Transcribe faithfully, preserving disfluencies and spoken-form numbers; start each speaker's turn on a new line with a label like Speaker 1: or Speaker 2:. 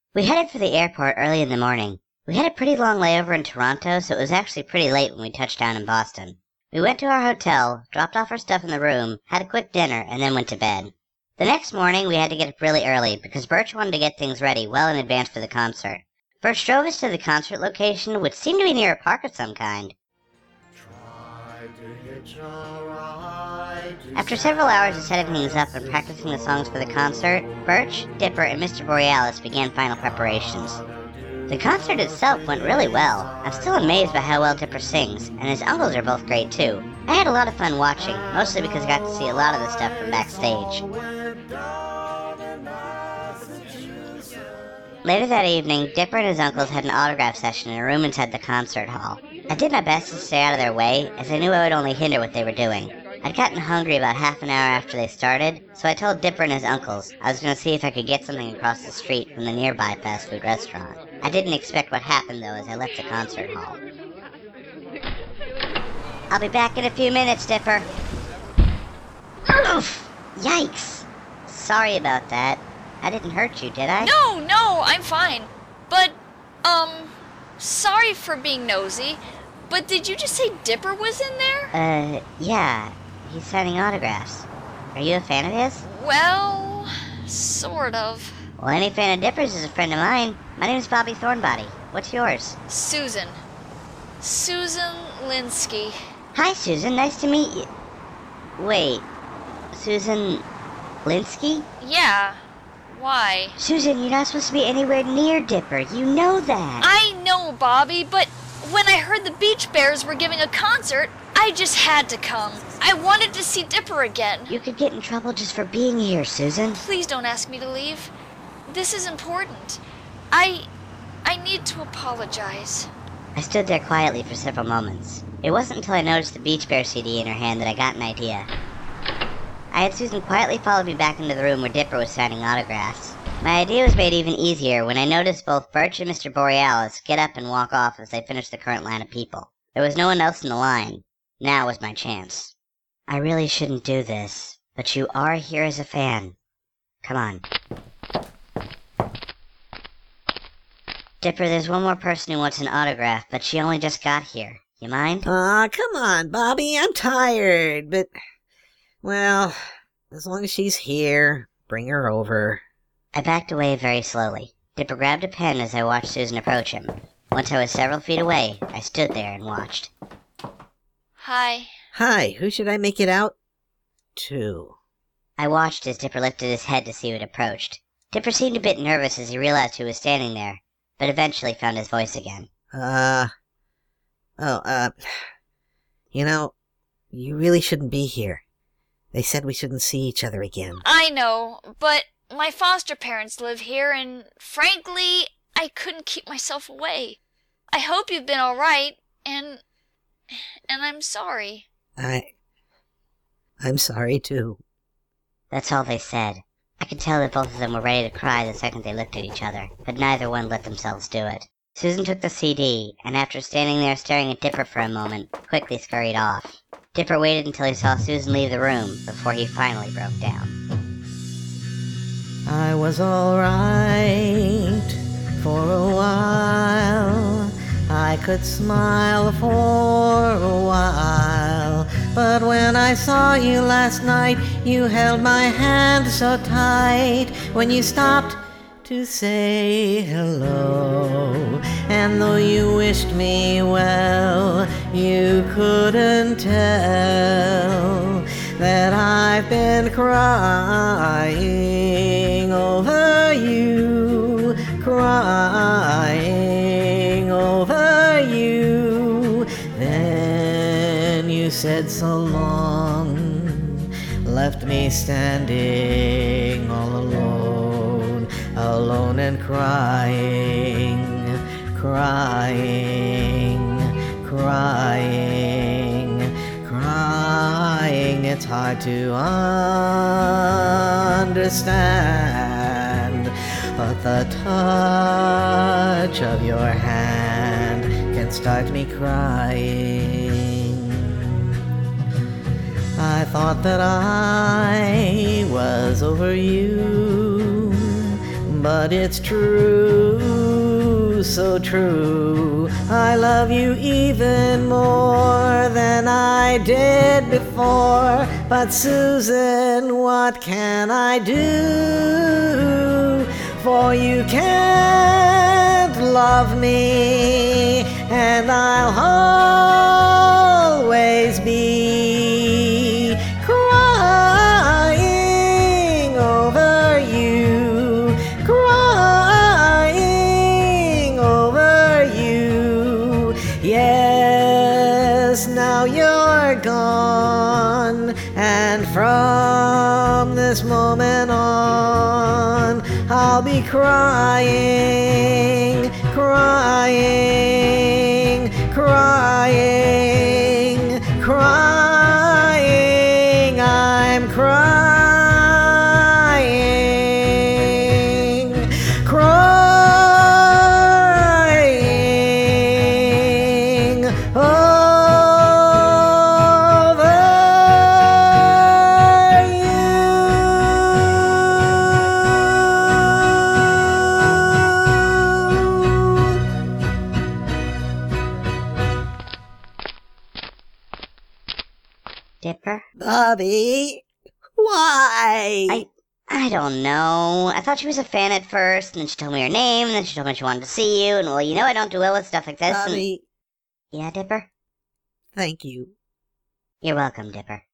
Speaker 1: We headed for the airport early in the morning. We had a pretty long layover in Toronto, so it was actually pretty late when we touched down in Boston. We went to our hotel, dropped off our stuff in the room, had a quick dinner, and then went to bed. The next morning, we had to get up really early because Birch wanted to get things ready well in advance for the concert. Birch drove us to the concert location, which seemed to be near a park of some kind. After several hours of setting things up and practicing the songs for the concert, Birch, Dipper, and Mister Borealis began final preparations. The concert itself went really well. I'm still amazed by how well Dipper sings, and his uncles are both great too. I had a lot of fun watching, mostly because I got to see a lot of the stuff from backstage. Later that evening, Dipper and his uncles had an autograph session in a room inside the concert hall. I did my best to stay out of their way, as I knew I would only hinder what they were doing. I'd gotten hungry about half an hour after they started, so I told Dipper and his uncles I was going to see if I could get something across the street from the nearby fast food restaurant. I didn't expect what happened, though, as I left the concert hall. I'll be back in a few minutes, Dipper. Oof! Yikes! Sorry about that. I didn't hurt you, did I?
Speaker 2: No, no, I'm fine. But, um, sorry for being nosy, but did you just say Dipper was in there?
Speaker 1: Uh, yeah. He's signing autographs. Are you a fan of his?
Speaker 2: Well, sort of.
Speaker 1: Well, any fan of Dipper's is a friend of mine. My name's Bobby Thornbody. What's yours?
Speaker 2: Susan. Susan Linsky.
Speaker 1: Hi, Susan. Nice to meet you. Wait. Susan Linsky?
Speaker 2: Yeah. Why?
Speaker 1: Susan, you're not supposed to be anywhere near Dipper. You know that.
Speaker 2: I know, Bobby, but when I heard the Beach Bears were giving a concert, I just had to come. I wanted to see Dipper again.
Speaker 1: You could get in trouble just for being here, Susan.
Speaker 2: Please don't ask me to leave. This is important. I... I need to apologize.
Speaker 1: I stood there quietly for several moments. It wasn't until I noticed the Beach Bear C D in her hand that I got an idea. I had Susan quietly follow me back into the room where Dipper was signing autographs. My idea was made even easier when I noticed both Birch and Mister Borealis get up and walk off as they finished the current line of people. There was no one else in the line. Now was my chance. I really shouldn't do this, but you are here as a fan. Come on. Dipper, there's one more person who wants an autograph, but she only just got here. You mind?
Speaker 3: Aw, uh, come on, Bobby. I'm tired, but... Well, as long as she's here, bring her over.
Speaker 1: I backed away very slowly. Dipper grabbed a pen as I watched Susan approach him. Once I was several feet away, I stood there and watched.
Speaker 2: Hi.
Speaker 3: Hi, who should I make it out to?
Speaker 1: I watched as Dipper lifted his head to see who had approached. Dipper seemed a bit nervous as he realized who was standing there, but eventually found his voice again.
Speaker 3: Uh... Oh, uh... You know, you really shouldn't be here. They said we shouldn't see each other again.
Speaker 2: I know, but my foster parents live here, and frankly, I couldn't keep myself away. I hope you've been all right, and... and I'm sorry.
Speaker 3: I... I'm sorry, too.
Speaker 1: That's all they said. I could tell that both of them were ready to cry the second they looked at each other, but neither one let themselves do it. Susan took the C D, and after standing there staring at Dipper for a moment, quickly scurried off. Dipper waited until he saw Susan leave the room before he finally broke down.
Speaker 3: I was alright for a while. I could smile for a while. But when I saw you last night, you held my hand so tight. When you stopped to say hello, and though you wished me well, you couldn't tell that I've been crying over you, crying over you. Then you said so long, left me standing all alone, alone and crying, crying, crying, crying. It's hard to understand, but the touch of your hand can start me crying. I thought that I was over you, but it's true, so true. I love you even more than I did before. But Susan, what can I do? For you can't love me, and I'll always be crying over you, crying over you. Yes, now you're gone, and from this moment on, I'll be crying, crying, crying, crying. I'm crying, crying over you.
Speaker 1: Dipper?
Speaker 3: Bobby, why?
Speaker 1: I I don't know. I thought she was a fan at first, and then she told me her name, and then she told me she wanted to see you, and well, you know I don't do well with stuff like this. And...
Speaker 3: Bobby,
Speaker 1: Yeah, Dipper?
Speaker 3: thank you.
Speaker 1: You're welcome, Dipper.